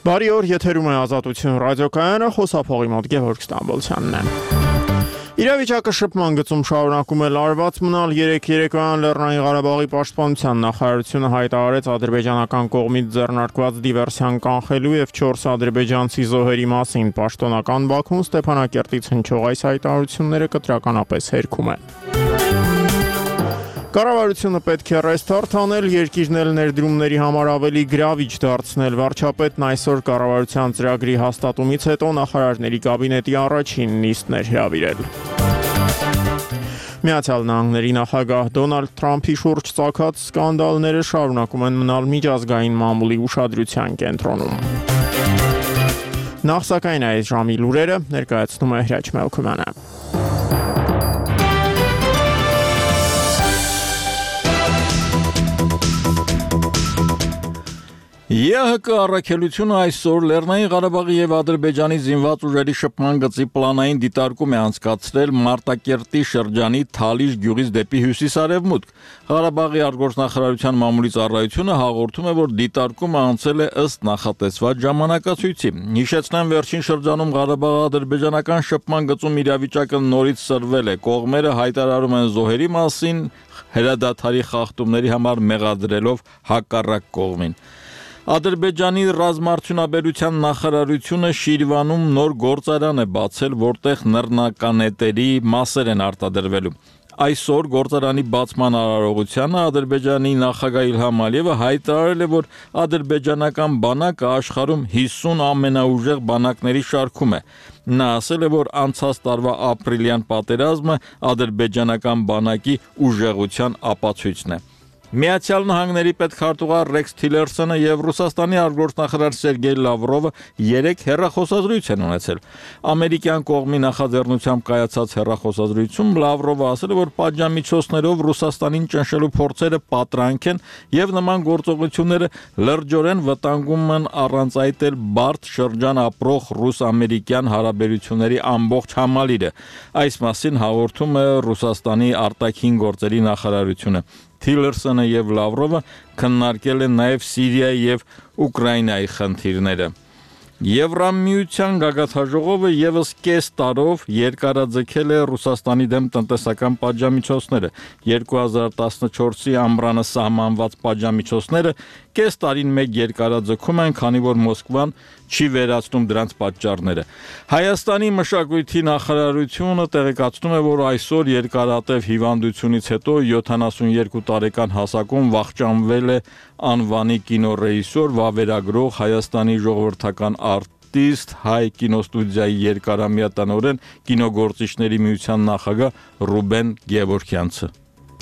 Բարի օր, եթերում է Ազատություն ռադիոկայանը, խոսափողի մոտ Գևորգ Ստամբոլցյանն է։ Իրավիճակը շփման գծում շարունակում է լարված մնալ։ Երեկոյան Լեռնային Ղարաբաղի պաշտպանության նախարարությունը հայտարարեց ադրբեջանական կողմից ձեռնարկված դիվերսիան կանխելու եւ 4 ադրբեջանցի զոհերի մասին։ Պաշտոնական Բաքուն Ստեփանակերտից հնչող այս հայտարարությունները կտրականապես հերքում է։ Կառավարությունը պետք է ռեստարտ անել, երկիրն էլ ներդրումների համար ավելի գրավիչ դարձնել։ Վարչապետն այսօր կառավարության ծրագրի հաստատումից հետո նախարարների կաբինետի առաջին նիստն էր հրավիրել։ Միացյալ Նահանգների նախագահ Դոնալդ Թրամփի շուրջ ծագած սկանդալները շարունակում են մնալ միջազգային մամուլի ուշադրության կենտրոնում։ Նախ սակայն այս ժամի լուրերը ներկայացնում է Հրաչ Մելքումյանը։ ԵՀԿ առաքելությունը այսօր Լեռնային Ղարաբաղի եւ Ադրբեջանի զինված ուժերի շփման գծի պլանային դիտարկում է անցկացրել Մարտակերտի շրջանի Թալիշ գյուղից դեպի հյուսիս-արևմուտք։ Ղարաբաղի արտգործնախարարության մամուլի ծառայությունը հաղորդում է, որ դիտարկումը անցել է ըստ նախատեսված ժամանակացույցի։ Հիշեցնեմ, վերջին շրջանում Ղարաբաղ-ադրբեջանական շփման գծում իրավիճակը նորից սրվել է։ Կողմերը հայտարարում են զոհերի մասին, հրադադարի խախտումների համար մեղադրելով հակառակ կողմին։ Ադրբեջանի ռազմարդյունաբերության նախարարությունը Շիրվանում նոր գործարան է բացել, որտեղ նռնականետերի մասեր են արտադրվելու։ Այսօր գործարանի բացման արարողությանը Ադրբեջանի նախագահ Իլհամ Ալիևը հայտարարել է, որ ադրբեջանական բանակը աշխարհում 50 ամենաուժեղ բանակների շարքում է։ Նա ասել է, որ անցած տարվա ապրիլյան պատերազմը ադրբեջանական բանակի ուժեղության ապացույցն է։ Միացյալ Նահանգների պետքարտուղար Ռեքս Թիլերսոնը եւ Ռուսաստանի արտգործնախարար Սերգեյ Լավրովը երեք հեռախոսազրույց են ունեցել։ Ամերիկյան կողմի նախաձեռնությամբ կայացած հեռախոսազրույցում Լավրովը ասել է, որ պատժամիջոցներով Ռուսաստանին ճնշելու փորձերը պատրանք են եւ նման գործողությունները լրջորեն վտանգում են առանց այդ էլ բարդ շրջան ապրող ռուս-ամերիկյան հարաբերությունների ամբողջ համալիրը։ Այս մասին հաղորդում է Ռուսաստանի արտաքին գործերի նախարարությունը։ Թիլերսոնը եւ Լավրովը քննարկել են նաեւ Սիրիայի եւ Ուկրաինայի խնդիրները։ Եվրամիության գագաթաժողովը եւս կես տարով երկարաձգել է Ռուսաստանի դեմ տնտեսական պատժամիջոցները։ 2014-ի ամռանը սահմանված պատժամիջոցները կես տարին մեկ երկարաձգում են, քանի որ Մոսկվան չի վերացնում դրանց պատճառները։ Հայաստանի մշակույթի նախարարությունը տեղեկացնում է, որ այսօր երկարատև հիվանդությունից հետո 72 տարեկան հասակում վախճանվել է անվանի կինոռեժիսոր, վավերագրող, Հայաստանի ժողովրդական արտիստ, հայ կինոստուդիայի երկարամյա տնօրեն, կինոգործիչների միության նախագահ Ռուբեն Գևորգյանցը։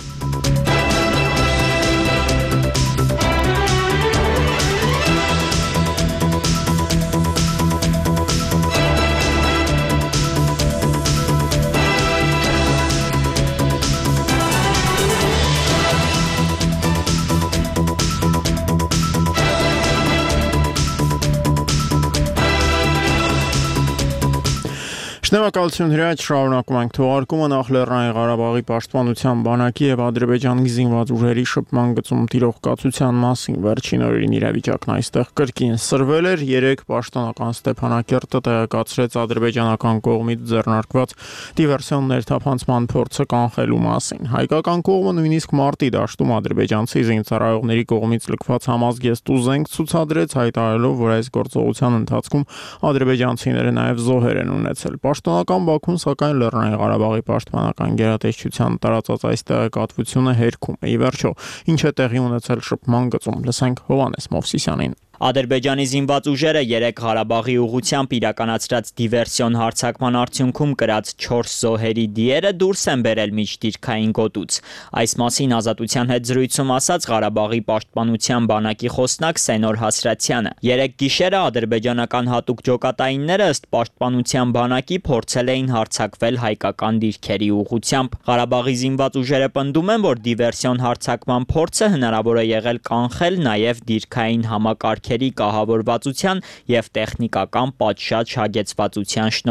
Շնորհակալություն Հրաչ, շարունակում ենք թողարկումը նախ Լեռնային Ղարաբաղի պաշտպանության բանակի եւ Ադրբեջանի զինված ուժերի շփման գծում տիրող կացության մասին։ Վերջին օրերին իրավիճակն այստեղ կրկին սրվել էր։ Երեք պաշտոնական Ստեփանակերտը տեղեկացրեց ադրբեջանական կողմից ձեռնարկված դիվերսիոն ներթափանցման փորձը կանխելու մասին։ Հայկական կողմը նույնիսկ մարտի դաշտում ադրբեջանցի զինծառայողների կողմից լքված համազգեստ ու զենք ցուցադրեց, հայտարարելով, որ այս գործողության ընթացքում ադրբեջանցիները նաեւ զոհեր են ունեցել։ Պաշտոնական Բաքուն սակայն Լեռնային Ղարաբաղի պաշտպանական գերատեսչության տարածած այս տեղեկատվությունը հերքում է։ Ի վերջո, ինչ է տեղի ունեցել շփման գծում, լսենք Հովհաննես Մովսիսյանին։ Ադրբեջանի զինված ուժերը 3 Ղարաբաղի ուղղությամբ իրականացրած դիվերսիոն հարձակման արդյունքում կրած 4 զոհերի դիերը դուրս են բերել միջդիրքային գոտուց։ Այս մասին Ազատության հետ զրույցում ասաց Ղարաբաղի պաշտպանության բանակի խոսնակ Սենոր Հասրատյանը։ 3 գիշերը ադրբեջանական հատուկ ջոկատայինները ըստ պաշտպանության բանակի փորձել էին հարձակվել հայկական դիրքերի ուղղությամբ։ Ղարաբաղի զինված ուժերը պնդում են, որ դիվերսիոն հարձակման փորձը հնարավոր է եղել կանխել նաև դիրքային համակարգ կահավորվածության և տեխնիկական պատշաճ հագեցվածության շնորհիվ։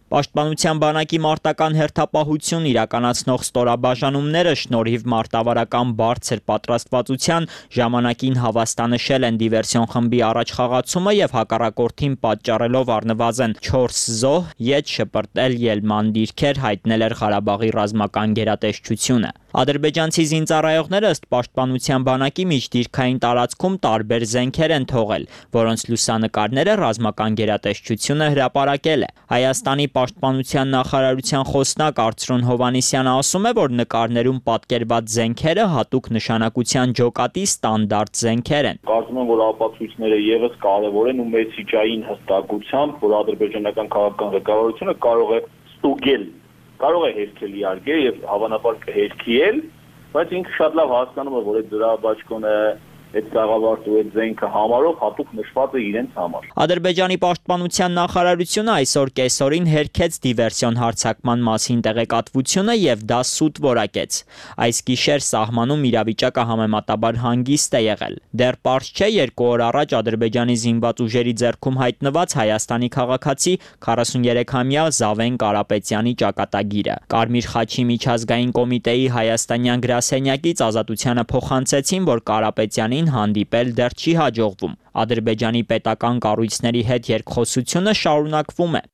Պաշտպանության բանակի մարտական հերթապահություն իրականացնող ստորաբաժանումները շնորհիվ մարտավարական բարձր պատրաստվածության ժամանակին հավաստանշել են դիվերսիոն խմբի առաջխաղացումը եւ հակառակորդին պատճառելով առնվազն 4 զոհ, ետ շպրտել ելման դիրքեր, հայտնել էր Ղարաբաղի ռազմական գերատեսչությունը։ Ադրբեջանցի զինծառայողները ըստ պաշտպանության բանակի միջդիրքային տարածքում տարբեր զենքեր են թողել, որոնց լուսանկարները ռազմական գերատեսչությունը հրապարակել է։ Հայաստանի պաշտպանության նախարարության խոսնակ Արծրուն Հովհաննիսյանը ասում է, որ նկարներում պատկերված զենքերը հատուկ նշանակության ջոկատի ստանդարտ զենքեր են։ Կարծում եմ, որ ապացույցները եւս կարեւոր են ու մեսիջային հստակությամբ, որ ադրբեջանական քաղաքական ղեկավարությունը կարող է ստուգել, կարող է հերքել իհարկե եւ հավանաբար կհերքի էլ, բայց ինքը շատ լավ հասկանում է, որ այդ դրաբաճկոնը, այդ սաղավարտու այդ զենքը համարով հատուկ նշված է իրենց համար։ Ադրբեջանի պաշտպանության նախարարությունը այսօր կեսօրին հերքեց դիվերսիոն հարձակման մասին տեղեկատվությունը եւ դա սուտ որակեց։ Այս գիշեր սահմանում իրավիճակը համեմատաբար հանգիստ է եղել։ Դեռ պարզ չէ 2 օր առաջ Ադրբեջանի զինված ուժերի ձեռքում հայտնված Հայաստանի քաղաքացի 43-ամյա Զավեն Կարապետյանի ճակատագիրը։ Կարմիր խաչի միջազգային կոմիտեի հայաստանյան գրասենյակից Ազատությանը փոխանցեցին, որ Կարապետյանին հանդիպել դեռ չի հաջողվում։ Ադրբեջանի պետական կառույցների հետ երկխոսությունը շարունակվում է։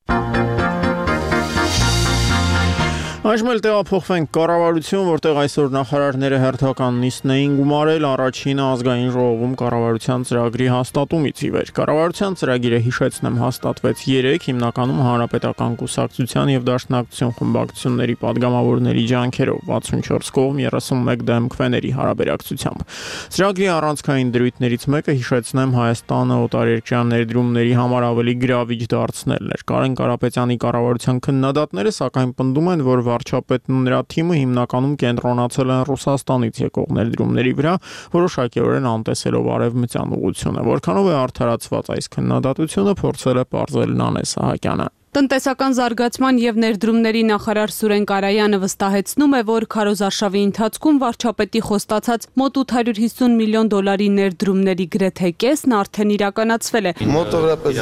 Այժմ էլ տեղափոխվենք կառավարություն, որտեղ այսօր նախարարները հերթական նիստն էին գումարել առաջինը ազգային ժողովում կառավարության ծրագրի հաստատումից ի վեր։ Կառավարության ծրագիրը, հիշեցնեմ, հաստատվեց 3 հիմնականում հանրապետական կուսակցության եւ դաշնակցություն խմբակցությունների падգամավորների ջանքերով 64 կողմ 31 դեմ քվեների հարաբերակցությամբ։ Ծրագրի առանցքային դրույթներից մեկը, հիշեցնեմ, Հայաստանը օտարերկրյա ներդրումների համար ավելի գրավիչ դարձնելն էր։ Կարեն Կարապետյանի կառավարության քննադատները սակայն պնդում են, որ վարչապետն ու նրա թիմը հիմնականում կենտրոնացել են Ռուսաստանից եկող ներդրումների վրա, որոշակիորեն անտեսելով արևմտյան ուղղությունը։ Որքանով է արդարացված այս քննադատությունը, փորձել է պարզել Նանե Սահակյանը։ Տնտեսական զարգացման եւ ներդրումների նախարար Սուրեն Կարայանը վստահեցնում է, որ քարոզարշավի ընթացքում վարչապետի խոստացած մոտ 850 միլիոն դոլարի ներդրումների գրեթե կեսն արդեն իրականացվել է։ Մոտավորապես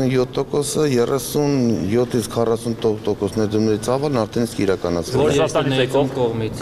37%-ը 37-ից 40% ներդրումների ծավալն արդեն իսկ իրականացվել է։ Ռուսաստանից եկող կողմից։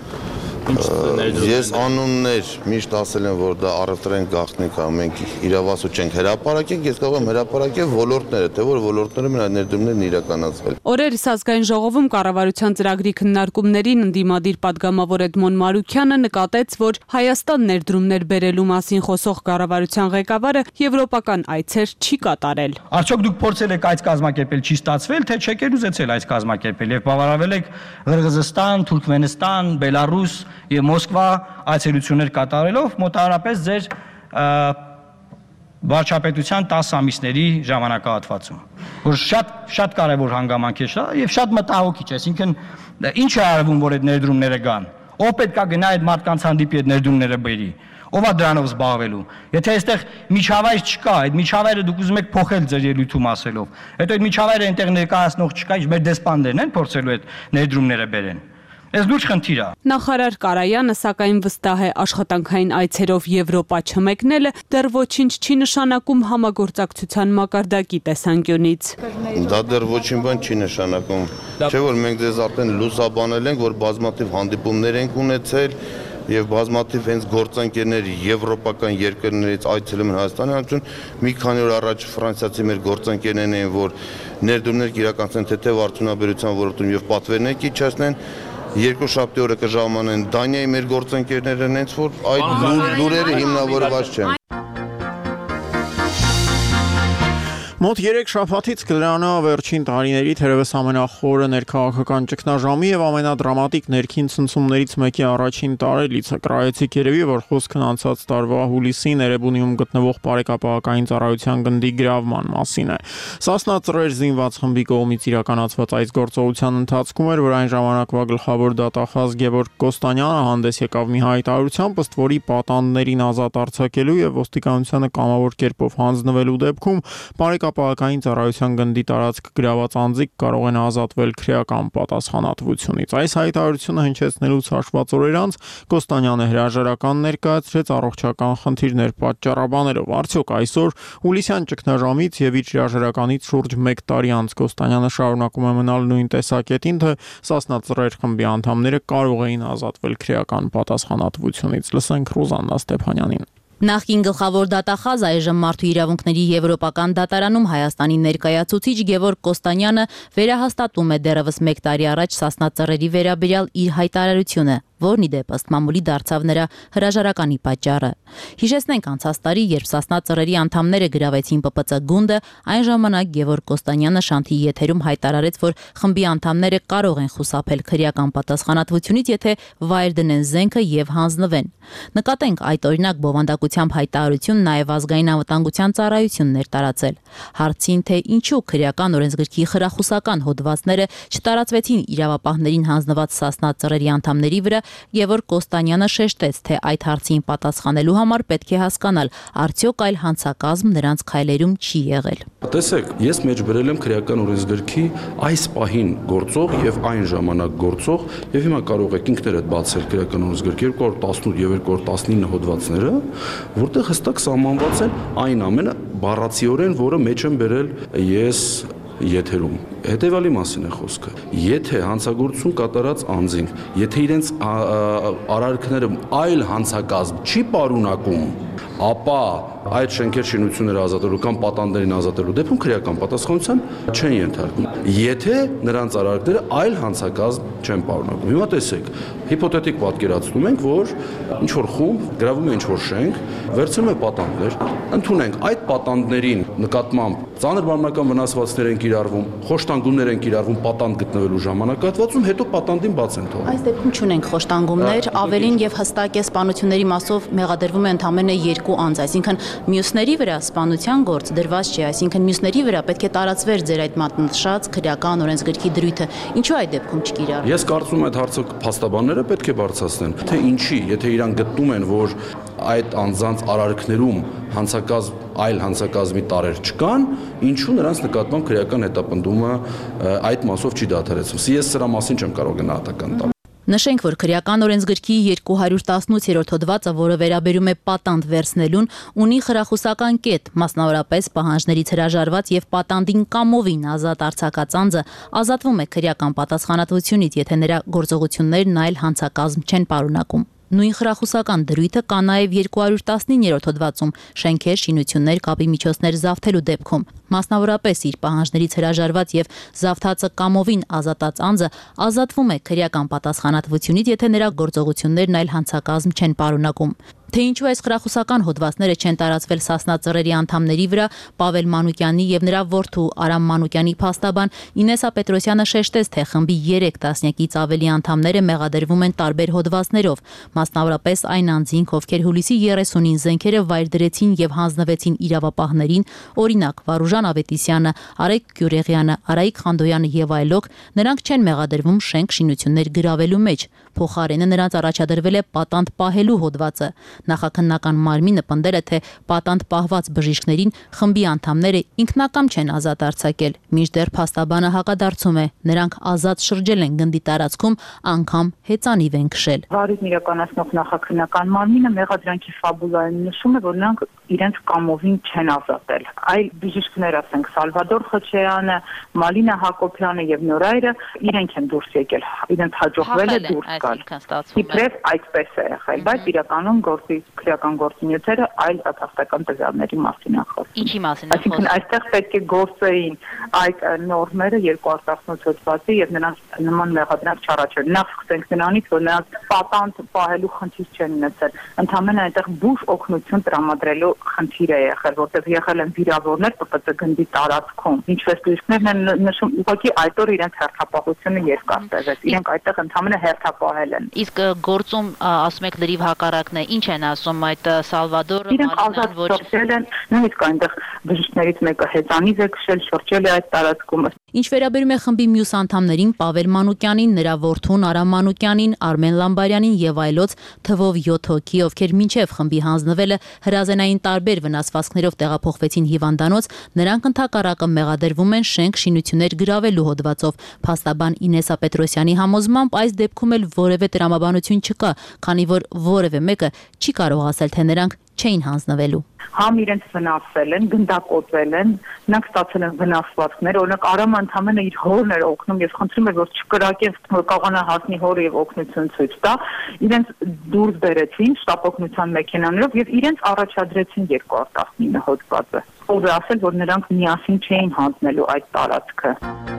Ես անուններ միշտ ասել եմ, որ դա առևտրային գաղտնիք է, մենք իրավասու չենք հրապարակենք, ես կարող եմ հրապարակել ոլորտները, թե որ ոլորտներում այդ ներդրումներն իրականացվել։ Օրերս ազգային ժողովում կառավարության ծրագրի քննարկումներին ընդդիմադիր падգամավոր Էդմոն Մարուքյանը նկատեց, որ Հայաստան ներդրումներ բերելու մասին խոսող կառավարության ղեկավարը եվրոպական այցեր չի կատարել։ Արդյոք դուք փորձել եք այս կազմակերպել, չի ստացվել, թե չեք ուզեցել այս կազմակերպել եւ բավարարվել եք Ղրղզստան, Թուրքմենստան, Բելարուս եւ Մոսկվա այցելություններ կատարելով մոտավորապես ձեր վարչապետության 10 ամիսների ժամանակահատվածում, որ շատ կարևոր հանգամանք է սա եւ շատ մտահոգիչ է, այսինքն ինչ է արվում, որ այդ ներդրումները գան, ով պետք է գնա այդ մարդկանց հանդիպի այդ ներդրումները բերի, ով է դրանով զբաղվելու, եթե այստեղ միջավայր չկա, այդ միջավայրը դուք ուզում եք փոխել ձեր ելույթում ասելով, հետո այդ միջավայրը այնտեղ ներկայացնող չկա, ինչ մեր դեսպաններն են փորձելու այդ ներդրումները բերեն։ Այս լուրջ խնդիր է։ Նախարար Կարայանը սակայն վստահ է, աշխատանքային այցերով Եվրոպա չմեկնելը դեռ ոչինչ չի նշանակում համագործակցության մակարդակի տեսանկյունից։ Դա դեռ ոչինչ բան չի նշանակում։ Չէ՞ որ մենք ձեզ արդեն լուսաբանել ենք, որ բազմաթիվ հանդիպումներ ենք ունեցել եւ բազմաթիվ հենց գործընկերներ եվրոպական երկրներից այցելում են Հայաստան, մի քանի օր առաջ ֆրանսիացի մեր գործընկերներն էին, որ ներդրումներ կիրականացնեն թեթև արդյունաբերության ոլորտում եւ պատվերներ իջեցնեն։ Երկուշաբթի օրը կժամանեն Դանիայի մեր գործընկերները, հենց որ այդ լուրերը հիմնավորված չեն։ Մոտ 3 շաբաթից կլրանա վերջին տարիների թերևս ամենախորը ներքաղաքական ճգնաժամի եւ ամենադրամատիկ ներքին ցնցումներից մեկի առաջին տարելիցը։ Կրայեցիք երևի, որ խոսքն անցած տարվա հուլիսին Էրեբունիում գտնվող բարեկապահական ծառայության գնդի գրավման մասին է։ Սասնա ծռեր զինված խմբի կողմից իրականացված այս գործողության ընթացքում էր, որ այն ժամանակվա գլխավոր դատախազ Գևորգ Կոստանյանը հանդես եկավ մի հայտարարությամբ, ըստ որի պատանդներին ազատ արձակելու եւ ոստիկանությանը կամավոր կերպով հանձնվելու դեպքում հրապարակային ծառայության գնդի տարածք գրաված անձիկ կարող են ազատվել քրեական պատասխանատվությունից։ Այս հայտարարությունը հնչեցնելուց հաշված օրեր անց Կոստանյանը հրաժարական ներկայացրեց առողջական խնդիրներ պատճառաբանելով։ Արդյոք այսօր հուլիսյան ճգնաժամից եւ իր հրաժարականից շուրջ 1 տարի անց Կոստանյանը շարունակում է մնալ նույն տեսակետին, թե Սասնա Ծռեր խմբի անդամները կարող էին ազատվել քրեական պատասխանատվությունից։ Լսենք Ռուզաննա Ստեփանյանին։ Նախկին գլխավոր դատախազ այժմ Մարդու իրավունքների Եվրոպական դատարանում Հայաստանի ներկայացուցիչ Գևորգ Կոստանյանը վերահաստատում է դեռևս 1 տարի առաջ Սասնա Ծռերի վերաբերյալ իր հայտարարությունը, որն ի դեպ ըստ մամուլի դարձավ նրա հրաժարականի պատճառը։ Հիշեցնենք անցած տարի, երբ Սասնա Ծռերի անդամները գրավեցին ՊՊՑ գունդը, այն ժամանակ Գևորգ Կոստանյանը Շանթի եթերում հայտարարեց, որ խմբի անդամները կարող են խուսափել քրեական պատասխանատվությունից, եթե վայր դնեն զենքը եւ հանձնվեն։ Նկատենք, այդ օրինակ բովանդակությամբ հայտարարություն նաև ազգային անվտանգության ծառայությունն էր տարածել։ Հարցին, թե ինչու քրեական օրենսգրքի խրախուսական հոդվածները չտարածվեցին իրավապահներին հանձնված Սասնա Ծռերի անդամների վրա, Գևորգ Կոստանյանը շեշտեց, թե այդ հարցին պատասխանելու համար պետք է հասկանալ, արդյոք այլ հանցակազմ նրանց քայլերում չի եղել։ Տեսեք, ես մեջբերել եմ քրեական օրենսգրքի այս պահին գործող եւ այն ժամանակ գործող եւ հիմա կարող եք ինքներդ բացել քրեական օրենսգրքի 218 եւ 219 հոդվածները, որտեղ հստակ սահմանված են այն ամենը բառացիորեն, որը մեջ եմ բերել ես եթերում։ Հետևյալի մասին է խոսքը։ Եթե հանցագործություն կատարած անձին, եթե իրենց արարքները այլ հանցակազմ չի պարունակում, ապա այդ շենքեր շինությունները ազատելու կամ պատանդներին ազատելու դեպքում քրեական պատասխանության չեն ենթարկվում։ Եթե նրանց արարքները այլ հանցակազմ չեն պարունակում։ Հիմա տեսեք, հիպոթետիկ պատկերացնում ենք, որ ինչ որ խումբ գրավում է ինչ որ շենք, վերցնում է պատանդներ, ընդունենք այդ պատանդներին նկատմամբ ծանր մարմնական վնասվածքներ են կիրառվում, խոշտանգումներ են կիրառվում պատանդ գտնվելու ժամանակահատվածում, հետո պատանդին բաց են թողնում։ Այս դեպքում չունենք խոշտանգումներ, ավելին եւ հստակ է սպանությունների մասով մեղադրվում է ընդամենը 2 անձ, այսինքն մյուսների վրա սպանության գործ դրված չէ, այսինքն մյուսների վրա պետք է տարածվեր ձեր այդ մատնշած քրեական օրենսգրքի դրույթը։ Ինչու այդ դեպքում չկիրառվում։ Ես կարծում եմ այդ հարցը փաստաբանները պետք է բարձրացնեն, թե ինչի, եթե իրան գտնում են, որ այդ անձանց արարքներում այլ հանցակազմի տարեր չկան, ինչու նրանց նկատմամբ քրեական հետապնդումը այդ մասով չի դադարեցվում։ Ես սրա մասին չեմ կարող գնահատական տալ։ Նշենք, որ քրեական օրենսգրքի 218-րդ հոդվածը, որը վերաբերում է պատանդ վերցնելուն, ունի խրախուսական կետ, մասնավորապես պահանջներից հրաժարված եւ պատանդին կամովին ազատ արձակած անձը ազատվում է քրեական պատասխանատվությունից, եթե նրա գործողություններն այլ հանցակազմ չեն պարունակում։ Նույն խրախուսական դրույթը կա նաև 219-րդ հոդվածում շենքեր, շինություններ, կապի միջոցներ զավթելու դեպքում։ Մասնավորապես իր պահանջներից հրաժարված եւ զավթածը կամովին ազատած անձը ազատվում է քրեական պատասխանատվությունից, եթե նրա գործողություններն այլ հանցակազմ չեն պարունակում։ Թե ինչու այս խրախուսական հոդվածները չեն տարածվել Սասնա Ծռերի անդամների վրա, Պավել Մանուկյանի եւ նրա որդու Արամ Մանուկյանի փաստաբան Ինեսա Պետրոսյանը շեշտեց, թե խմբի 3 տասնյակից ավելի անդամները մեղադրվում են տարբեր հոդվածներով, մասնավորապես այն անձինք, ովքեր հուլիսի 30-ին զենքերը վայր դրեցին եւ հանձնվեցին իրավապահներին, օրինակ Վարուժան Ավետիսյանը, Արայք Գյուրեղյանը, Արայիկ Խանդոյանը եւ այլոք, նրանք չեն մեղադրվում շենք շինություններ գրավելու մեջ։ Փոխարենը նրանց առաջադրվել է պատանդ պահելու հոդվածը։ Նախաքննական մարմինը պնդել է, թե պատանդ պահված բժիշկներին խմբի անդամները ինքնակամ չեն ազատ արձակել, մինչդեռ փաստաբանը հակադարձում է, նրանք ազատ շրջել են գնդի տարածքում, անգամ հեծանիվ են քշել։ Վարույթն իրականացնող նախաքննական մարմինը մեղադրանքի ֆաբուլայում նշում է, որ նրանք իրենց կամովին չեն ազատել։ Այլ բժիշկներ, ասենք Սալվադոր Խոչեյանը, Մալինա Հակոբյանը եւ Նորայրը իրենք են դուրս եկել, իրենց հաջողվել է դուրս գալ։ Իբրև այդպես է եղել, բայց իրականում քրեական գործունեությունները այլ հաստատական տվյալների մասին են խոսում։ Ինչի մասին է խոսում։ Այսինքն այստեղ պետք է գործեին այդ նորմերը 218 հոդվածի եւ նրանց նման մեղադրանք չառաջել։ Նախ սկսենք նրանից, որ նրանց պատանդ պահելու խնդիր չեն ունեցել։ Ընդհանրապես այնտեղ բուժ օգնություն տրամադրելու խնդիր է եղել, որտեղ եղել են վիրավորներ ՊՊՑ գնդի տարածքում։ Ինչպես բժիշկներն են նշում, ուղղակի այդ օր իրենց հերթապահությունը երկար տևեց։ Իրենք այդտեղ ընդհանրապես հերթապահել են։ Իսկ գործում ասում եք լրիվ հակառակն է, ինչ են են ասում այդ Սալվադորը, Իրենք ազատ շրջել են, նույնիսկ այնտեղ բժիշկներից մեկը հեծանիվ է քշել, շրջել է այդ տարածքում։ Ինչ վերաբերում է խմբի մյուս անդամներին, Պավել Մանուկյանին, նրա որդուն Արամ Մանուկյանին, Արմեն Լամբարյանին եւ այլոց թվով 7 հոգի, ովքեր մինչև խմբի հանձնվելը հրազենային տարբեր վնասվածքներով տեղափոխվեցին հիվանդանոց, նրանք ընդհակառակը մեղադրվում են շենք շինություններ գրավելու հոդվածով։ Փաստաբան Ինեսա Պետրոսյանի համոզմամբ այս դեպքում էլ որևէ տրամաբանություն չկա, քանի որ որևէ մեկը չի կարող ասել, թե նրանք չէին հանձնվելու։ Համ իրենց վնասել են, գնդակոտվել են, նրանք ստացել են վնասվածքներ, օրինակ Արամը ընդհանրապես իր հորն էր օգնում եւ խնդրում էր, որ չկրակեն, որ կարողանա հասնի հորը եւ օգնություն ցույց տա։ Իրենց դուրս բերեցին շտապօգնության մեքենաներով եւ իրենց առաջադրեցին 219 հոդվածը։ Ով է ասել, որ նրանք միասին չէին հանձնելու այդ տարածքը։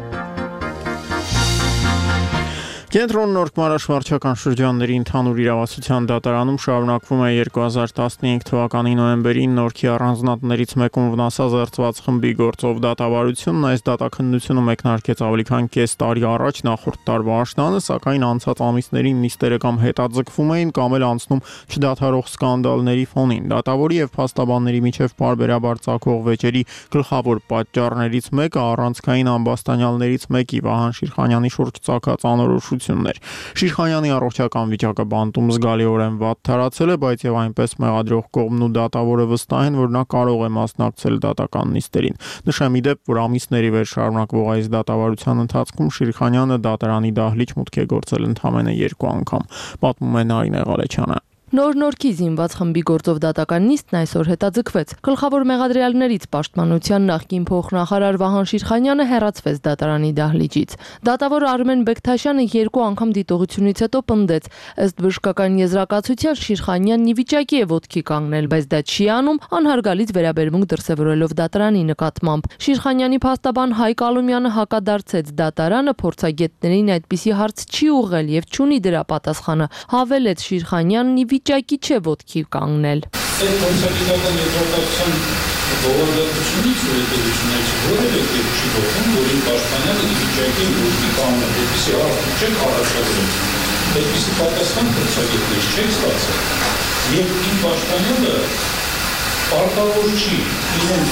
Կենտրոն Նորք Մարաշվարչական շրջանների ընդհանուր իրավասության դատարանում շարունակվում է 2015 թվականի նոյեմբերին Նորքի առանձնատներից մեկում վնասազերծված խմբի գործով դատավարությունն այս դատաքննությունը մեկնարկեց ավելի քան կես տարի առաջ նախորդ տարվա աշնանը, սակայն անցած ամիսներին նիստերը կամ հետաձգվում էին կամ էլ անցնում չդադարող սկանդալների ֆոնին։ Դատավորի եւ փաստաբանների միջև պարբերաբար ծագող վեճերի գլխավոր պատճառներից մեկը առանցքային ամբաստանյալներից մեկի Վահան Շիրխանյանի շուրջ ծագած անորոշություն Շիրխանյանի առողջական վիճակը բանտում զգալիորեն վատ թարացել է, բայց եւ այնպես մեղադրող կողմն ու դատավորը վստահ են, որ նա կարող է մասնակցել դատական նիստերին։ Նշեմ ի դեպ, որ ամիսների վեր շարունակվող այս դատավարության ընթացքում Շիրխանյանը դատարանի դահլիճ մուտք է գործել ընդամենը 2 անգամ, պատմում է Նարինե Ղալեչյանը։ Նոր-Նորքի զինված խմբի գործով դատական նիստն այսօր հետաձգվեց։ Գլխավոր մեղադրյալներից պաշտպանության նախկին փոխնախարար Վահան Շիրխանյանը հեռացվեց դատարանի դահլիճից։ Դատավոր Արմեն Բեկթաշյանը 2 անգամ դիտողությունից հետո պնդեց, ըստ բժշկական եզրակացության Շիրխանյանն ի վիճակի է ոտքի կանգնել, բայց դա չի անում, անհարգալից վերաբերմունք դրսևորելով դատարանի նկատմամբ։ Շիրխանյանի փաստաբան Հայկ Ալումյանը հակադարձեց դատարանը փորձագետներին այդպիսի հարց չի ուղղել եւ չունի դրա պատասխանը։ Հավելեց Շիրխանյանն ի վիճակի չէ ոտքի կանգնել։ Այդ փորձագիտական եզրակացության բովանդակությունից ու հետևություններից որևէ կերպ չի գործում, որ իմ պաշտպանյալը ի վիճակի է ոտքի կանգնել, այդպիսի հարց չեք առաջադրում, այդպիսի պատասխան փորձագետներից չեք ստացել, եւ իմ պաշտպանյալը պարտավոր չի իրեն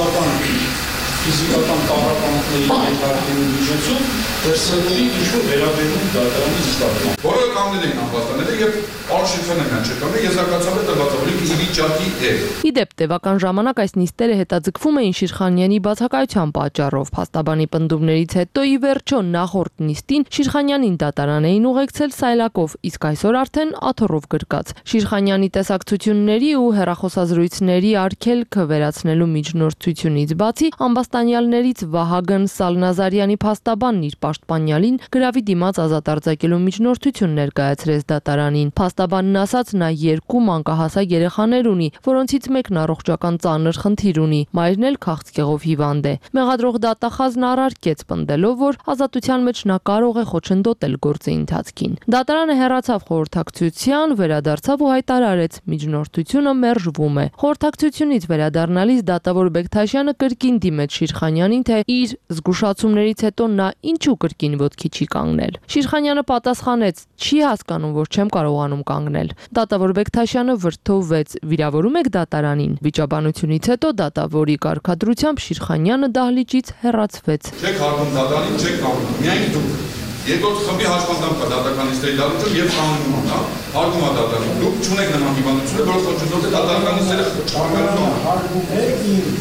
ֆիզիկական տարապանքների ենթարկելու միջոցով դրսևորի ինչ-որ վերաբերում դատարանի նստարկման։ Որը կանգնել էին ամբաստանները եւ արշիվներն չկանգնել, եզրակացաբար տրված որ ի վիճակի է։ Իդեպ տևական ժամանակ այս նիստերը հետաձգվում էին Շիրխանյանի բացակայության պատճառով։ Փաստաբանի պնդումներից հետո ի վերջո նախորդ նիստին Շիրխանյանին դատարան էին ուղեկցել Սայլակով, իսկ այսօր արդեն աթոռով գրկած։ Շիրխանյանի տեսակցությունների ու հեռախոսազրույցների արգելքը վերացնելու միջնորդությունից բացի ամբաստանյալներից Վահագն Սալնազարյանի փաստաբանն իր պաշտպանյալին գրավի դիմաց ազատ արձակելու միջնորդություն ներկայացրեց դատարանին։ Փաստաբանն ասաց, նա 2 մանկահասակ երեխաներ ունի, որոնցից մեկն առողջական ծանր խնդիր ունի, մայրն էլ քաղցկեղով հիվանդ է։ Մեղադրող դատախազն առարկեց պնդելով, որ ազատության մեջ նա կարող է խոչընդոտել գործի ընթացքին։ Դատարանը հեռացավ խորհրդակցության, վերադարձավ ու հայտարարեց միջնորդությունը մերժվում է։ Խորհրդակցությունից վերադառնալիս դատավոր Բեկթաշյանը կրկին դիմեց Շիրխանյանին, թե իր զգուշացումներից հետո նա ինչու կրկին ոտքի չի կանգնել։ Շիրխանյանը պատասխանեց. չի հասկանում, որ չեմ կարողանում կանգնել։ Դատավոր Բեկթաշյանը վրդովվեց. վիրավորում եք դատարանին։ Վիճաբանությունից հետո դատավորի կարգադրությամբ Շիրխանյանը դահլիճից հեռացվեց։ Չեք հարգում դատարանին, չեք կանգնում։ Միայն դուք երկրորդ խմբի հաշվանդամ կա դատական նիստերի դահլիճում եւ կանգնում ա, հարգում ա դատարանը։ Դուք չունեք նման հիվանդություն, որ խոչընդոտ է դատական նիստերը չկանգնում։ Հարգում եք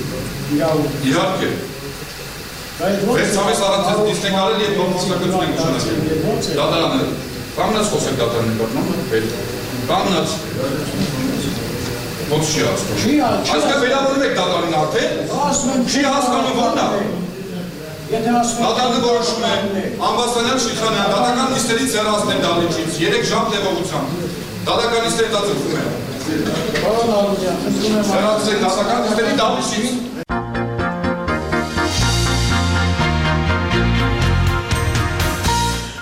իհարկե։ Վերջապես առանց դիստենք արել եւ փոխանակություն ենք նշանակել։ Դատարանը կանգնած խոսեք դատարանի կողմից, կանգնած ոնց չի հասկանում։ Այսինքն վերաբերում եք դատարանին արդեն, չի հասկանում որն է։ Դատարանը որոշում է ամբաստանյալ Շիրխանյան դատական նիստերից հեռացնել դահլիճից 3 ժամ տևողությամբ։ Դատական նիստերը դատվում է։ Հեռացրեք դատական նիստերի դահլիճից։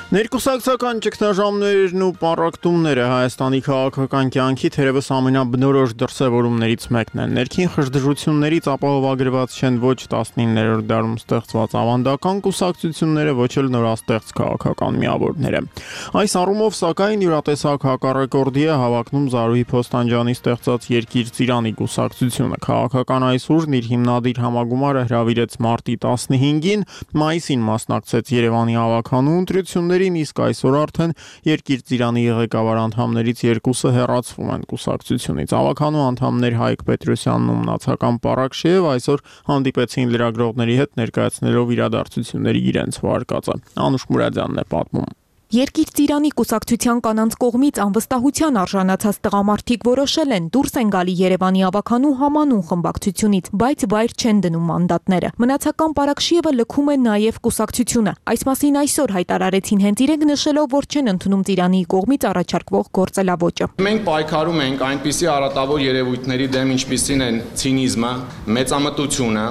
Ներկուսակցական ճգնաժամերն ու պառակտումները Հայաստանի քաղաքական կյանքի թերևս ամենաբնորոշ դրսևորումներից մեկն են։ Ներքին խժդժություններից ապահովագրված չեն ոչ 19-րդ դարում ստեղծված ավանդական կուսակցությունները, ոչ էլ նորաստեղծ քաղաքական միավորները։ Այս առումով, սակայն, յուրատեսակ հակառեկորդի է հավակնում Զարուհի Փոստանջյանի ստեղծած Երկիր Ծիրանի կուսակցությունը։ Քաղաքական այս ուժն իր հիմնադիր համագումարը հրավիրեց մարտի 15-ին, մայիսին մասնակցեց Երևանի հավաքանու ընտրությունների, իսկ այսօր արդեն Երկիր Ծիրանի ղեկավար անդամներից երկուսը հեռացվում են կուսակցությունից։ Հավաքանու անդամներ Հայկ Պետրոսյանն ու մնացական Պարակշեև այսօր հանդիպեցին լրագրողների հետ, ներկայացնելով իրադարձությունների իրենց վարկածը։ Անուշ Մուրադյանն է պատմում։ Երկիր Ծիրանի կուսակցության կանանց կողմից անվստահության արժանացած տղամարդիկ որոշել են դուրս են գալի Երևանի հավաքանու համանուն խմբակցությունից, բայց վայր չեն դնում մանդատները։ Մնացական Պարակշիևը լքում է նաև կուսակցությունը։ Այս մասին այսօր հայտարարեցին հենց իրենք, նշելով, որ չեն ընդունում Ծիրանի կողմից առաջարկվող գործելավոճը։ Մենք պայքարում ենք այնպիսի արատավոր երևույթների դեմ, ինչպիսին են ցինիզմը, մեծամտությունը,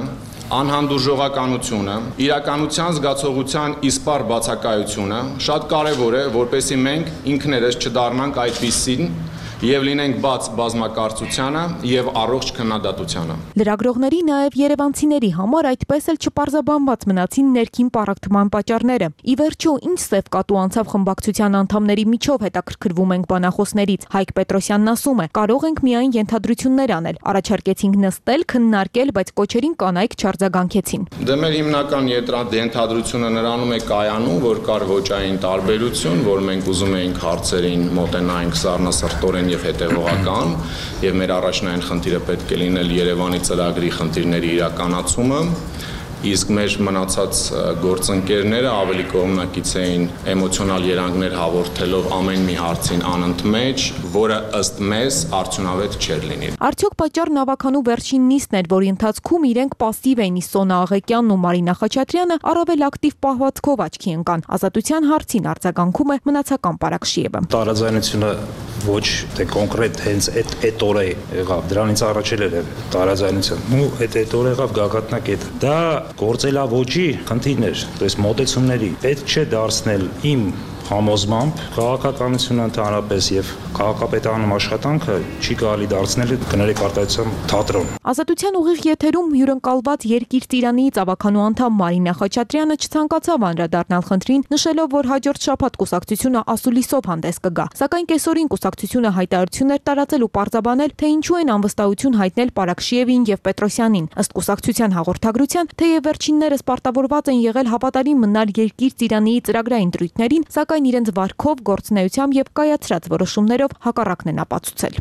անհանդուրժողականությունը, իրականության զգացողության իսպառ բացակայությունը, շատ կարևոր է, որպեսզի մենք ինքներս չդառնանք այդպիսին եւ լինենք բաց բազմակարծությանը եւ առողջ քննադատությանը։ Լրագրողների նաև երևանցիների համար այդպես էլ չպարզաբանված մնացին ներքին պառակտման պատճառները։ Ի վերջո, ինչ սև կատու անցավ խմբակցության անդամների միջով, հետաքրքրվում ենք բանախոսներից։ Հայկ Պետրոսյանն ասում է, կարող ենք միայն ենթադրություններ անել։ Առաջարկեցինք նստել, քննարկել, բայց կոչերին կանայք չարձագանքեցին։ Դե մեր հիմնական ենթադրությունը նրանում է կայանում, որ կար ոճային տարբերություն, որ մենք ուզում էինք հարցերին մոտենայինք սառնասրտորեն եւ հետեւողական, եւ մեր առաջնային խնդիրը պետք է լինել Երևանի ծրագրի խնդիրների իրականացումը, իսկ մեր մնացած գործընկերները ավելի կողմնակից էին էմոցիոնալ երանգներ հաղորդելով ամեն մի հարցին անընդմեջ, որը ըստ մեզ արդյունավետ չէր լինի։ Արդյոք պատճառն հավաքանու վերջին նիստն էր, որի ընթացքում իրենք պասիվ էին, իսկ Սոնա Աղեկյանն ու Մարինա Խաչատրյանը առավել ակտիվ պահվածքով աչքի ընկան։ Ազատության հարցին արձագանքում է մնացական Պարակշիևը։ Տարաձայնությունը ոչ թե կոնկրետ հենց այդ օրը եղավ, դրանից առաջ էլ էր տարաձայնություն։ Ու այդ օրը եղավ գագաթնակետը։ Դա գործելավոճի խնդիրներ, то есть մոտեցումների պետք չէ դարձնել իմ համոզմամբ քաղաքականությունը ընդհանրապես եւ քաղաքապետարանում աշխատանքը չի կարելի դարձնել կներեք արտահայտության թատրոն։ Ազատության ուղիղ եթերում հյուրընկալված Երկիր Ծիրանիից ավականու անդամ Մարինա Խաչատրյանը չցանկացավ անդրադառնալ խնդրին, նշելով, որ հաջորդ շաբաթ կուսակցությունը ասուլիսով հանդես կգա։ Սակայն կեսօրին կուսակցությունը հայտարարություններ տարածել ու պարզաբանել, թե ինչու են անվստահություն հայտնել Պարակշիևին եւ Պետրոսյանին։ Ըստ կուսակցության հաղորդագրության, թեև վերջիններս պարտավորված են եղել հավատարիմ մնալ Երկիր Ծիրանիի ծրագրային դրույթներին, սակայն իրենց վարքով, գործունեությամբ եւ կայացրած որոշումներով հակառակն են ապացուցել։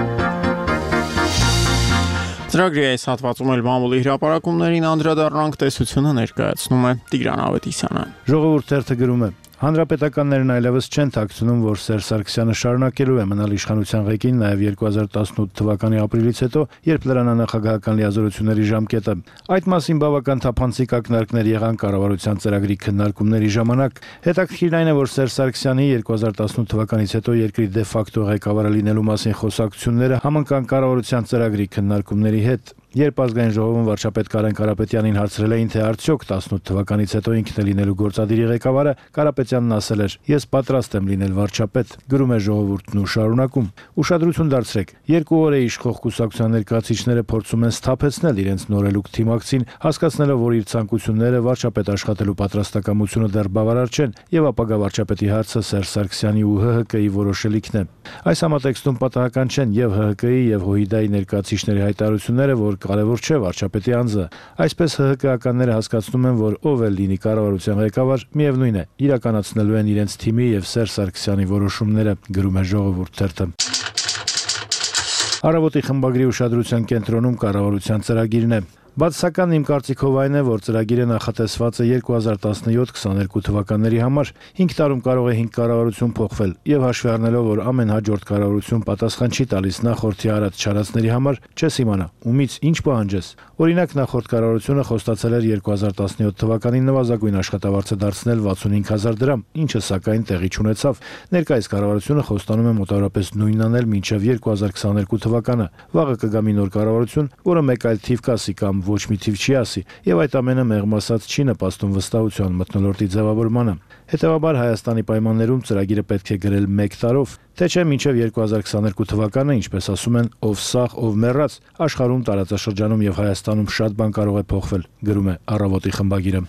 Ծրագրի այս հատվածում էլ մամուլի հրապարակումներին անդրադառնանք, տեսությունը ներկայացնում է Տիգրան Ավետիսյանը։ Ժողովուրդ թերթը գրում է. Հանրապետականներն այլևս չեն թաքցնում, որ Սերժ Սարգսյանը շարունակելու է մնալ իշխանության ղեկին նաև 2018 թվականի ապրիլից հետո, երբ լրանանախագահական լիազորությունների ժամկետը։ Այդ մասին բավական թափանցիկ ակնարկներ եղան կառավարության ծրագրի քննարկումների ժամանակ։ Հետաքրքիրն այն է, որ Սերժ Սարգսյանի 2018 թվականից հետո երկրի դե ֆակտո ղեկավարը լինելու մասին խոսակցությունները համընկան կառավարության ծրագրի քննարկումների հետ։ Երբ ազգային ժողովում վարչապետ Կարեն Կարապետյանին հարցրել էին, թե արդյոք 18 թվականից հետո ինքն է լինելու գործադիրի ղեկավարը, Կարապետյանն ասել էր. «Ես պատրաստ եմ լինել վարչապետ», գրում է ժողովուրդն ու շարունակում. «Ուշադրություն դարձրեք, 2 օր է իշխող կուսակցության ներկայացուցիչները փորձում են սթափեցնել իրենց նորելուկ թիմակցին, հասկացնելով, որ իր ցանկությունները վարչապետ աշխատելու պատրաստակամությունը դեռ բավարար չեն, եւ ապագա վարչապետի հարցը Սերժ Սարգսյանի ու ՀՀԿ-ի որոշելիքն է։ Այս համատեքստում պատահական չեն եւ ՀՀԿ-ի եւ ՀՅԴ-ի ներկայացուցիչների հայտարարությունները, որ կարևոր չէ վարչապետի անձը։ Այսպես ՀՀԿ-ականները հասկացնում են, որ ով էլ լինի կառավարության ղեկավար, միևնույն է, իրականացնելու են իրենց թիմի եւ Սերժ Սարգսյանի որոշումները, գրում է Ժողովուրդ թերթը։ Առավոտի խմբագրի ուշադրության կենտրոնում կառավարության ծրագիրն է։ Բացասական իմ կարծիքով այն է, որ ծրագիրը նախատեսված է 2017-22 թվականների համար, 5 տարում կարող է 5 կառավարություն փոխվել, եւ հաշվի առնելով, որ ամեն հաջորդ կառավարություն պատասխան չի տալիս նախորդի արած չարածների համար, չես իմանա, ումից ինչ պահանջես։ Օրինակ, նախորդ կառավարությունը խոստացել էր 2017 թվականին նվազագույն աշխատավարձը դարձնել 65000 դրամ, ինչը սակայն տեղի չունեցավ։ Ներկայիս կառավարությունը խոստանում է մոտավորապես նույնն անել մինչև 2022 թվականը։ Վաղը կգա մի նոր կառավարություն, որը մեկ այլ թիվ կասի կամ ոչ մի թիվ չի ասի, եւ այդ ամենը մեղմ ասած չի նպաստում վստահության մթնոլորտի ձևավորմանը։ Հետևաբար Հայաստանի պայմաններում ծրագիրը պետք է գրել 1 տարով, թե չէ մինչև 2022 թվականը, ինչպես ասում են, ով սաղ, ով մեռած, աշխարհում, տարածաշրջանում եւ Հայաստանում շատ բան կարող է փոխվել, գրում է Առավոտի խմբագիրը։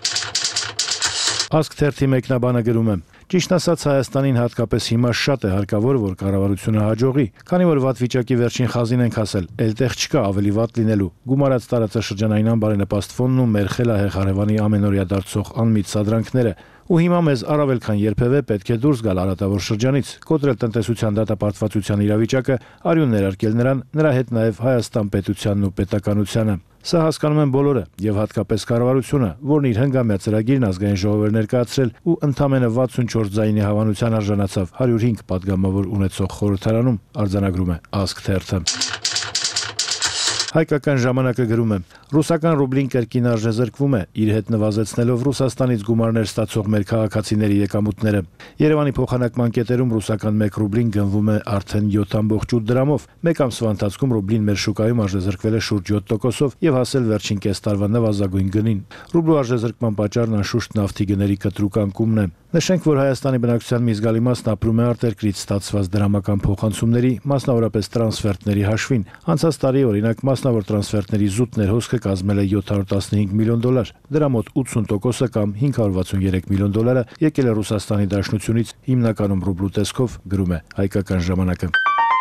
Ասք թերթի մեկնաբանը գրում է. Ճիշտ ասած Հայաստանին հատկապես հիմա շատ է հարկավոր, որ կառավարությունը հաջողի, քանի որ վատ վիճակի վերջին խազին ենք ասել, էլ տեղ չկա ավելի վատ լինելու։ Գումարած տարածաշրջանային անբարենպաստ ֆոնն ու մեր խելահեղ հարևանի ամենօրյա դարձող անմիտ սադրանքները։ Ու հիմա մեզ առավել քան երբևէ պետք է դուրս գալ արատավոր շրջանից, կոտրել տնտեսության դատապարտվածության իրավիճակը, արյուն ներարկել նրան, նրա հետ նաև Հայաստան պետությանն ու պետականությանը։ Սա հասկանում են բոլորը եւ հատկապես կառավարությունը, որն իր հնգամյա ծրագիրն ազգային ժողովին ներկայացրել ու ընդամենը 64 ձայնի հավանության արժանացավ 105 падգամավոր ունեցող խորհրդարանում, արձանագրում է Ասք թերթը։ Հայկական ժամանակը գրում է. Ռուսական ռուբլին կրկին արժեզրկվում է, իր հետ նվազեցնելով Ռուսաստանից գումարներ ստացող մեր քաղաքացիների եկամուտները։ Երևանի փոխանակման կետերում ռուսական 1 ռուբլին գնվում է արդեն 7.8 դրամով։ Մեկ ամսվա ընթացքում ռուբլին մեր շուկայում արժեզրկվել է շուրջ 7%-ով եւ հասել վերջին կես տարվա նվազագույն գնին։ Ռուբլու արժեզրկման պատճառն անշուշտ նավթի գների կտրուկ անկումն է։ Նշենք, որ Հայաստանի բնակչության մի զգալի մասն ապրում է արտերկրից ստացված դրամական փոխանցումների, մասնավորապես տրանսֆերտների հաշվին։ Անցած տարի օրինակ մասնավոր տրանսֆերտների զուտ ներհոսքը կազմել է $715 միլիոն։ Դրա մոտ 80%-ը կամ $563 միլիոն եկել է Ռուսաստանի Դաշնությունից, հիմնականում ռուբլու տեսքով, գրում է Հայկական ժամանակը։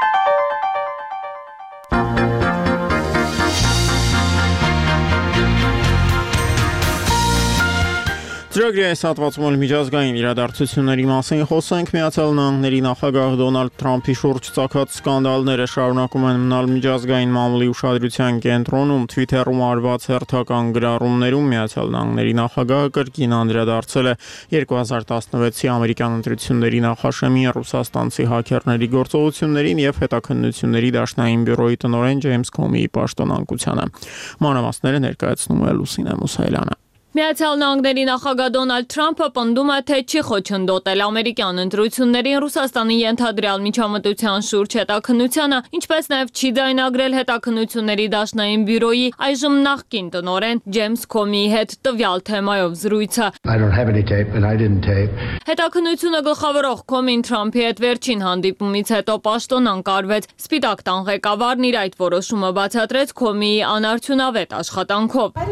Ծրագրի այս հատվածում միջազգային իրադարձությունների մասին խոսենք։ Միացյալ Նահանգների նախագահ Դոնալդ Թրամփի շուրջ ծագած սկանդալները շարունակում են մնալ միջազգային մամուլի ուշադրության կենտրոնում։ Twitter-ում արված հերթական գրառումներում Միացյալ Նահանգների նախագահը կրկին անդրադարձել է 2016-ի ամերիկյան ընտրությունների նախաշեմի ռուսաստանցի հաքերների գործողություններին եւ հետաքննությունների դաշնային բյուրոյի տնօրեն Ջեյմս Քոմիի պաշտոնանկությանը։ Մանրամասները ներկայացնում է Լուսինե Մուսայելյանը։ Միացյալ Նահանգների նախագահ Դոնալդ Թրամփը պնդում է, թե չի խոչընդոտել ամերիկյան ընտրություններին Ռուսաստանի ենթադրյալ միջամտության շուրջ հետաքննությանը, ինչպես նաև չի ձայնագրել հետաքննությունների դաշնային բյուրոյի այժմ նախկին տնօրեն Ջեյմս Քոմիի հետ տվյալ թեմայով զրույցը։ Հետաքննությունը գլխավորող Քոմին Թրամփի հետ վերջին հանդիպումից հետո պաշտոնանկ արվեց։ Սպիտակ տան ղեկավարն իր այդ որոշումը բացատրեց Քոմիի անարդյունավետ աշխատանքով։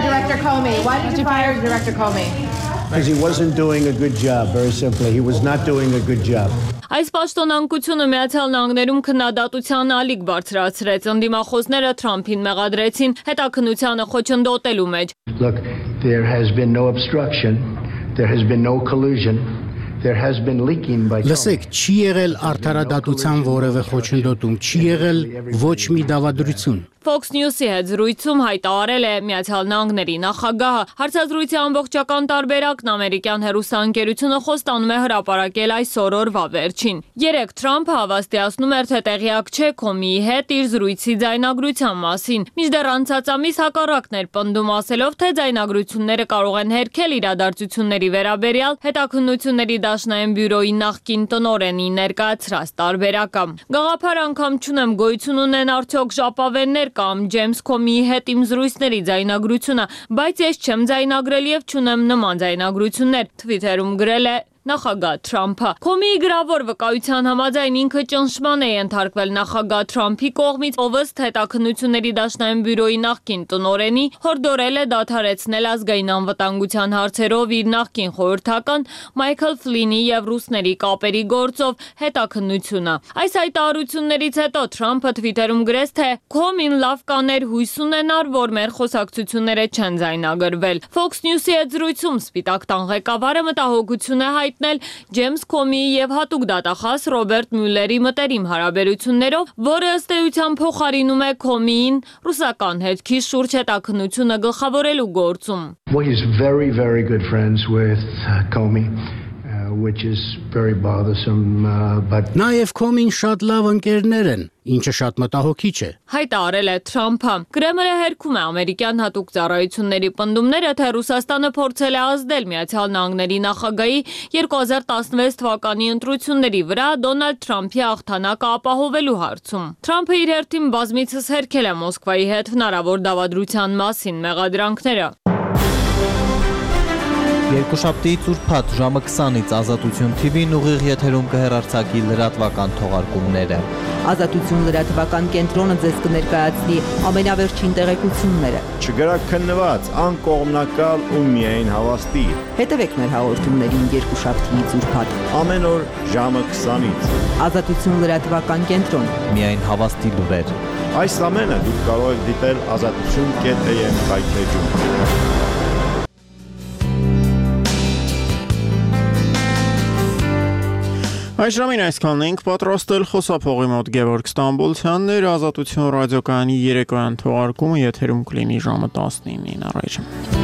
Did you fire Director Comey? Because he wasn't doing a good job, very simply. He was not doing a good job. Այս պաշտոնանկությունը Միացյալ Նահանգներում քննադատության ալիք բարձրացրեց։ Ընդդիմախոսները Թրամփին մեղադրեցին հետաքննությանը խոչընդոտելու մեջ։ Look, there has been no obstruction. There has been no collusion. There has been leaking by Լսեք, չի եղել արդարադատության որևէ խոչընդոտում, չի եղել ոչ մի դավադրություն։ Fox News-ի հետ զրույցում հայտարարել է Միացյալ Նահանգների նախագահը։ Հարցազրույցի ամբողջական տարբերակն ամերիկյան հեռուստաընկերությունը խոստանում է հրապարակել այսօր օրվա վերջին։ Երեկ Թրամփը հավաստիացնում էր, թե տեղյակ չէ Քոմիի հետ իր զրույցի ձայնագրության մասին։ Մինչդեռ անցած ամիս հակառակն էր պնդում, ասելով, թե ձայնագրությունները կարող են հերքել իրադարձությունների վերաբերյալ հետաքննությունների դաշնային բյուրոյի նախկին տնօրենի ներկայացրած տարբերակը։ Գաղափար անգամ չունեմ, գոյություն ունեն արդյոք ժապավեններ կամ Ջեյմս Քոմիի հետ իմ զրույցների ձայնագրությունը, բայց ես չեմ ձայնագրել եւ չունեմ նման ձայնագրություններ, Twitter-ում գրել է նախագահ Թրամփը։ Քոմիի գրավոր վկայության համաձայն ինքը ճնշման է ենթարկվել նախագահ Թրամփի կողմից, ով ըստ հետաքննությունների դաշնային բյուրոյի նախկին տնօրենի հորդորել է դադարեցնել ազգային անվտանգության հարցերով իր նախկին խորհրդական Մայքլ Ֆլինի եւ ռուսների կապերի գործով հետաքննությունը։ Այս հայտարարություններից հետո Թրամփը Twitter-ում գրեց, թե Քոմին լավ կաներ հույս ունենար, որ մեր խոսակցությունները չեն ձայնագրվել։ Fox News-ի հետ զրույցում Սպիտակ տան ղեկավարը մտահոգություն է հայտնել Ջեյմս Քոմիի եւ հատուկ դատախազ Ռոբերտ Մյուլլերի մտերիմ հարաբերություններով, որը ըստ էության փոխարինում է Քոմիին ռուսական հետքի շուրջ հետաքննությունը գլխավորելու գործում։ Well, he's very good friends with Comey. which is very bothersome, but Նաև Քոմին շատ լավ ընկերներ են, ինչը շատ մտահոգիչ է։ Հայտարարել է Թրամփը։ Կրեմլը հերքում է ամերիկյան հատուկ ծառայությունների պնդումները, թե Ռուսաստանը փորձել է ազդել Միացյալ Նահանգների նախագահի 2016 թվականի ընտրությունների վրա Դոնալդ Թրամփի հաղթանակը ապահովելու հարցում։ Թրամփը իր հերթին բազմիցս հերքել է Մոսկվայի հետ հնարավոր դավադրության մասին մեղադրանքները։ Երկուշաբթիից ուրբաթ ժամը 20-ից Ազատություն TV-ն ուղիղ եթերում կհեռարձակի լրատվական թողարկումները։ Ազատություն լրատվական կենտրոնը ձեզ կներկայացնի ամենավերջին տեղեկությունները։ Չգրակ քննված, անկողմնակալ ու միայն հավաստի։ Հետևեք մեր հաղորդումներին երկուշաբթիից ուրբաթ։ Ամեն օր ժամը 20-ից։ Ազատություն լրատվական կենտրոն։ Միայն հավաստի լուրեր։ Այս ամենը դուք կարող եք դիտել azatutun.am հայթեջում։ Այժմին այսքանն ենք պատրաստել խոսափողի մոտ Գևորգ Ստամբոլցյանն էր, Ազատություն ռադիոկայանի երեկոյան թողարկումը եթերում կլինի ժամը 19-ին առայժմ։